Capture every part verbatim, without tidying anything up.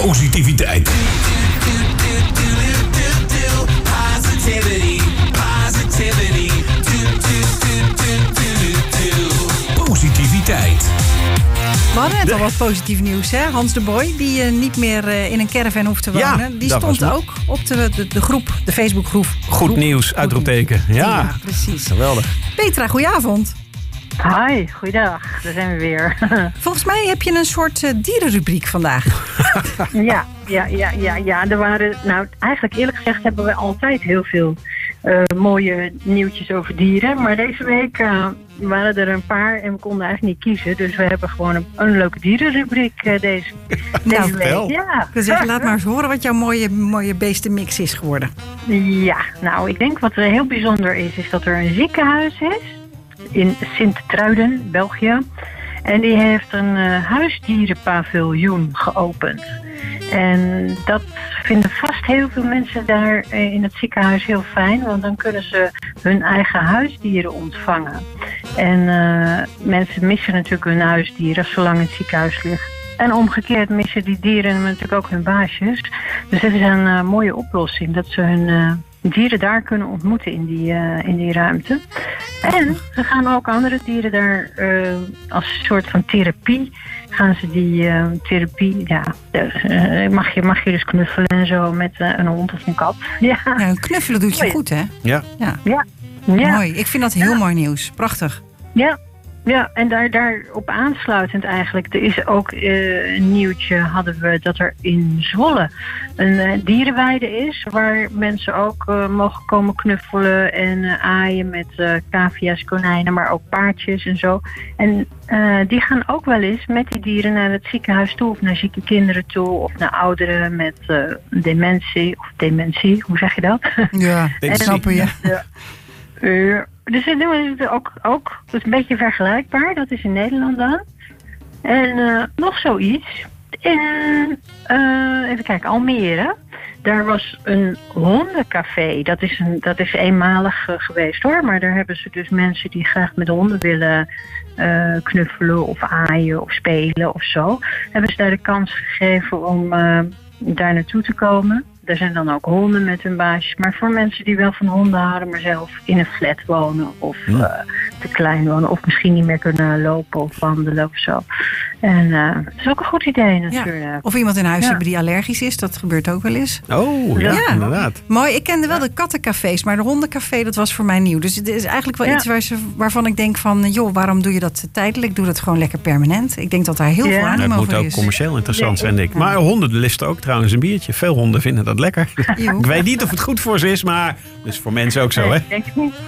Positiviteit. Positivity. Positivity. Positiviteit. We hadden net al wat positief nieuws, hè? Hans de Boy, die uh, niet meer uh, in een caravan hoeft te wonen. Ja, die stond ook op de, de, de groep, de Facebookgroep. Goed nieuws, goed uitroepteken. Ja. ja, precies. Geweldig. Petra, goedenavond. Hi, goeiedag. Daar zijn we weer. Volgens mij heb je een soort uh, dierenrubriek vandaag. ja, ja, ja, ja, ja. Er waren, nou, eigenlijk eerlijk gezegd hebben we altijd heel veel uh, mooie nieuwtjes over dieren. Maar deze week uh, waren er een paar en we konden eigenlijk niet kiezen. Dus we hebben gewoon een, een leuke dierenrubriek uh, deze, deze nou, week. Ja. Ik wil zeggen, laat maar eens horen wat jouw mooie, mooie beestenmix is geworden. Ja, nou, ik denk wat er heel bijzonder is, is dat er een ziekenhuis is. In Sint-Truiden, België. En die heeft een uh, huisdierenpaviljoen geopend. En dat vinden vast heel veel mensen daar in het ziekenhuis heel fijn. Want dan kunnen ze hun eigen huisdieren ontvangen. En uh, mensen missen natuurlijk hun huisdieren zolang in het ziekenhuis liggen. En omgekeerd missen die dieren natuurlijk ook hun baasjes. Dus dat is een uh, mooie oplossing. Dat ze hun uh, dieren daar kunnen ontmoeten in die, uh, in die ruimte. En ze gaan ook andere dieren daar uh, als een soort van therapie. Gaan ze die uh, therapie, ja, uh, mag, je, mag je dus knuffelen en zo met uh, een hond of een kat. Ja, ja knuffelen doet je goed, hè? Ja. Ja. Ja. Ja. Mooi, ik vind dat heel ja. mooi nieuws. Prachtig. Ja. Ja, en daar, daarop aansluitend eigenlijk, er is ook uh, een nieuwtje, hadden we dat er in Zwolle een uh, dierenweide is, waar mensen ook uh, mogen komen knuffelen en uh, aaien met uh, cavia's, konijnen, maar ook paardjes en zo. En uh, die gaan ook wel eens met die dieren naar het ziekenhuis toe, of naar zieke kinderen toe, of naar ouderen met uh, dementie, of dementie, hoe zeg je dat? Ja, ik snap je. Ja. Uh, Dus dat doen we ook, ook. Dat is een beetje vergelijkbaar. Dat is in Nederland dan. En uh, nog zoiets. In, uh, even kijken, Almere. Daar was een hondencafé. Dat is, een, dat is eenmalig uh, geweest hoor. Maar daar hebben ze dus mensen die graag met honden willen uh, knuffelen of aaien of spelen of zo. Hebben ze daar de kans gegeven om uh, daar naartoe te komen. Er zijn dan ook honden met hun baasjes. Maar voor mensen die wel van honden houden, maar zelf in een flat wonen of ja. uh, te klein wonen. Of misschien niet meer kunnen lopen of wandelen of zo. En uh, dat is ook een goed idee natuurlijk. Ja. Of iemand in huis ja. hebben die allergisch is. Dat gebeurt ook wel eens. Oh, ja, ja. inderdaad. Mooi, ik kende wel de kattencafés, maar de hondencafé, dat was voor mij nieuw. Dus het is eigenlijk wel ja. iets waar ze, waarvan ik denk van, joh, waarom doe je dat tijdelijk? Doe dat gewoon lekker permanent. Ik denk dat daar heel ja. veel animo Het moet voor ook is. commercieel interessant zijn, denk ik. Ja. Maar honden listen ook trouwens een biertje. Veel honden vinden dat lekker. Ik weet niet of het goed voor ze is, maar dus voor mensen ook zo, hè? Ik denk het niet.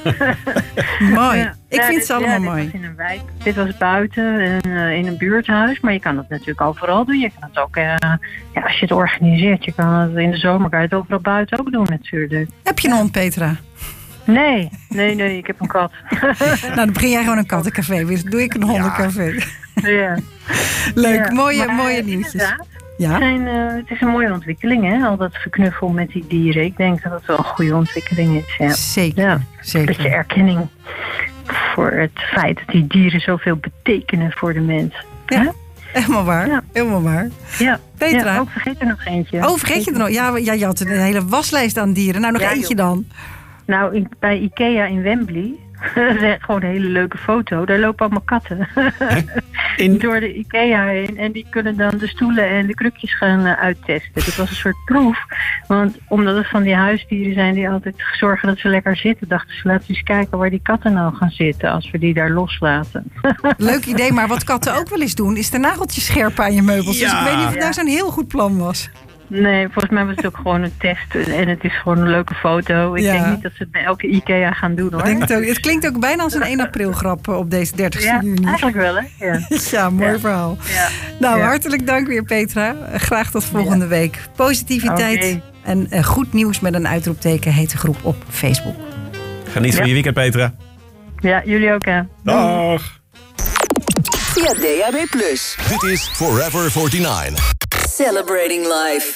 Mooi. Ja. Ik ja, vind dit, ze allemaal ja, dit mooi. Was in een wijk. Dit was buiten en, uh, in een buurthuis. Maar je kan dat natuurlijk overal doen. Je kan het ook, uh, ja, als je het organiseert, je kan het in de zomer kan je het overal buiten ook doen natuurlijk. Heb je een hond, Petra? Nee, nee, nee, ik heb een kat. Nou, dan begin jij gewoon een kattencafé. Dus doe ik een hondencafé. Ja. Leuk, Ja, mooie, maar, mooie nieuwtjes. inderdaad, Ja? Zijn, uh, het is een mooie ontwikkeling, hè? Al dat geknuffel met die dieren. Ik denk dat het wel een goede ontwikkeling is. Ja. Zeker, Ja. zeker. Een beetje erkenning voor het feit dat die dieren zoveel betekenen voor de mens. Ja. Hè? Helemaal waar, Ja. helemaal waar. Ja. Petra? Ja, oh, vergeet er nog eentje. Oh, vergeet je er nog? Ja, ja, je had een hele waslijst aan dieren. Nou, nog Ja, eentje joh. dan. Nou, in, bij Ikea in Wembley, dat is gewoon een hele leuke foto. Daar lopen allemaal katten In... door de Ikea heen. En die kunnen dan de stoelen en de krukjes gaan uh, uittesten. Dat was een soort proef. Want omdat het van die huisdieren zijn die altijd zorgen dat ze lekker zitten, dachten ze, laten we eens kijken waar die katten nou gaan zitten als we die daar loslaten. Leuk idee, maar wat katten ook wel eens doen, is de nageltjes scherp aan je meubels. Ja. Dus ik weet niet of het Ja. nou zo'n heel goed plan was. Nee, volgens mij was het ook gewoon een test. En het is gewoon een leuke foto. Ik Ja. denk niet dat ze het bij elke Ikea gaan doen, hoor. Ik denk het, ook. Het klinkt ook bijna als een één april grap op deze dertigste Ja, juni. eigenlijk wel, hè? Ja. Ja, mooi Ja. verhaal. Ja. Nou, Ja. hartelijk dank weer, Petra. Graag tot volgende week. Positiviteit Oké. en uh, goed nieuws met een uitroepteken heet de groep op Facebook. Geniet van Ja. je weekend, Petra. Ja, jullie ook, hè? Dag. Via D A B plus. Dit is Forever negenenveertig. Celebrating life.